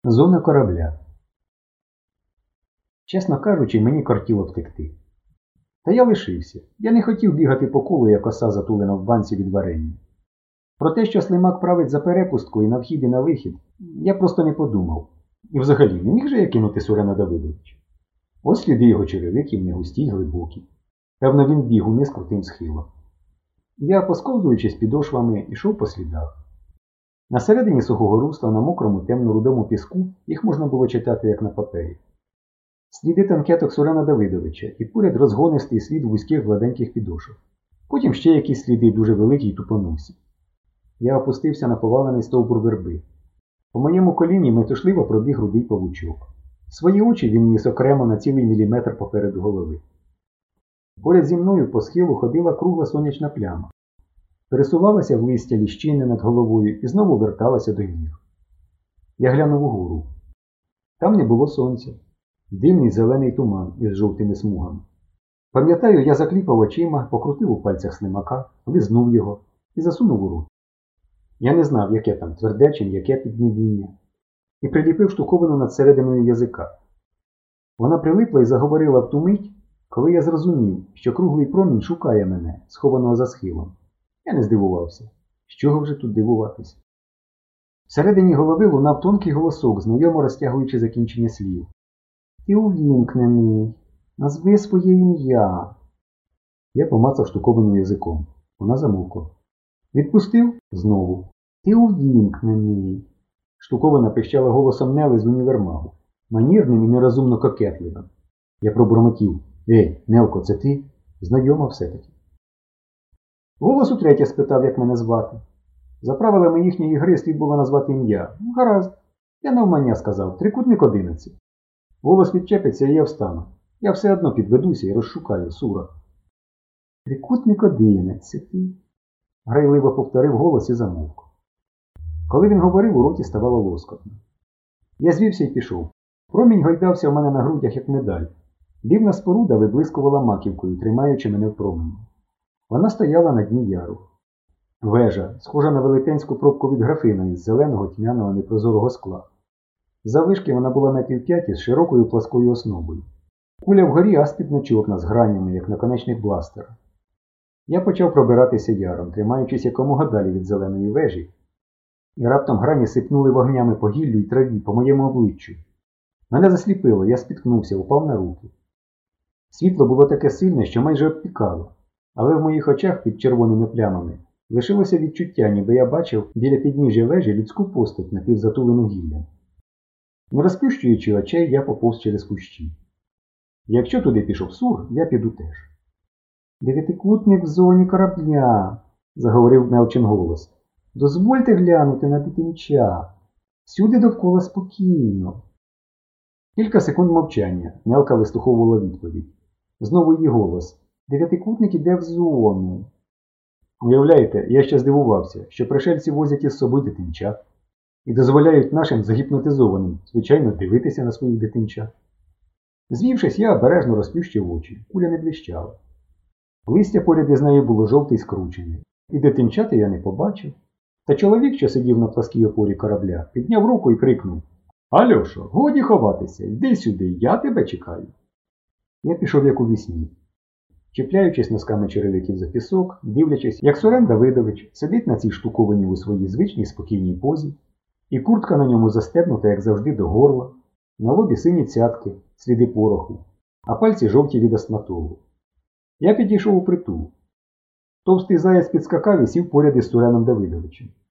Зона корабля. Чесно кажучи, мені кортіло втекти. Та я лишився. Я не хотів бігати по колу, як оса затулена в банці від варення. Про те, що Слимак править за перепустку і на вхід і на вихід, я просто не подумав. І взагалі, не міг же я кинути Сурена Давидовича? Ось сліди його черевиків не густі й глибокі. Певно, він біг униз крутим схилом. Я, посковзуючись підошвами, йшов по слідах. На середині сухого русла, на мокрому темно-рудому піску, їх можна було читати, як на папері. Сліди танкеток Сурена Давидовича і поряд розгонистий слід вузьких гладеньких підошв. Потім ще якісь сліди дуже великі й тупоносі. Я опустився на повалений стовбур верби. По моєму коліні метушливо пробіг рудий павучок. Свої очі він ніс окремо на цілий міліметр попереду голови. Поряд зі мною по схилу ходила кругла сонячна пляма. Пересувалася в листя ліщини над головою і знову верталася до ніг. Я глянув угору. Там не було сонця. Дивний зелений туман із жовтими смугами. Пам'ятаю, я закліпав очима, покрутив у пальцях Слимака, лизнув його і засунув у рот. Я не знав, яке там тверде чи м'яке піднебіння, і приліпив штуковину над серединою язика. Вона прилипла і заговорила в ту мить, коли я зрозумів, що круглий промінь шукає мене, схованого за схилом. Я не здивувався. З чого вже тут дивуватися? Всередині голови лунав тонкий голосок, знайомо розтягуючи закінчення слів. Ти увімкнений. Назви своє ім'я. Я помацав штуковину язиком. Вона замовкла. Відпустив? Знову. Ти увімкнений. Штуковина пищала голосом Нели з універмагу. Манірним і нерозумно кокетливим. Я пробурмотів. Ей, Нелко, це ти? Знайома все-таки. Голос утретє спитав, як мене звати. За правилами їхньої гри слід було назвати ім'я. Гаразд. Я навмання сказав. Трикутник 11. Голос відчепиться, і я встану. Я все одно підведуся і розшукаю Сура. Трикутник 11. Грайливо повторив голос і замовк. Коли він говорив, у роті ставало лоскотно. Я звівся і пішов. Промінь гойдався в мене на грудях, як медаль. Дивна споруда виблискувала маківкою, тримаючи мене в промені. Вона стояла на дні яру. Вежа, схожа на велетенську пробку від графина із зеленого тьмяного непрозорого скла. Заввишки вона була метрів 5 із широкою пласкою основою. Куля вгорі аспідно чорна з гранями, як наконечник бластера. Я почав пробиратися яром, тримаючись якомога далі від зеленої вежі, і раптом грані сипнули вогнями по гіллю й траві, по моєму обличчю. Мене засліпило, я спіткнувся, упав на руки. Світло було таке сильне, що майже обпікало, але в моїх очах під червоними плямами лишилося відчуття, ніби я бачив біля підніжжя вежі людську постать, напівзатулену гіллям. Не розплющуючи очей, я поповз через кущі. Якщо туди пішов Сур, я піду теж. «Дев'ятикутник в зоні корабля», – заговорив Нелчин голос. «Дозвольте глянути на дитинча. Всюди довкола спокійно». Кілька секунд мовчання. Нелка вислуховувала відповідь. Знову її голос. «Дев'ятикутник іде в зону». Уявляєте, я ще здивувався, що пришельці возять із собою дитинчат і дозволяють нашим загіпнотизованим, звичайно, дивитися на своїх дитинчат. Звівшись, я обережно розплющив очі. Куля не блищала. Листя поряд із нею було жовте й скручене, і дитинчати я не побачив. Та чоловік, що сидів на пласкій опорі корабля, підняв руку і крикнув: «Альошо, годі ховатися, йди сюди, я тебе чекаю». Я пішов як у вісні, чіпляючись носками черевиків за пісок, дивлячись, як Сурен Давидович сидить на цій штуковині у своїй звичній спокійній позі, і куртка на ньому застебнута, як завжди, до горла, на лобі сині цятки, сліди пороху, а пальці жовті від астматолу. Я підійшов у притул. Товстий заяць підскакав і сів поряд із Суреном Давидовичем.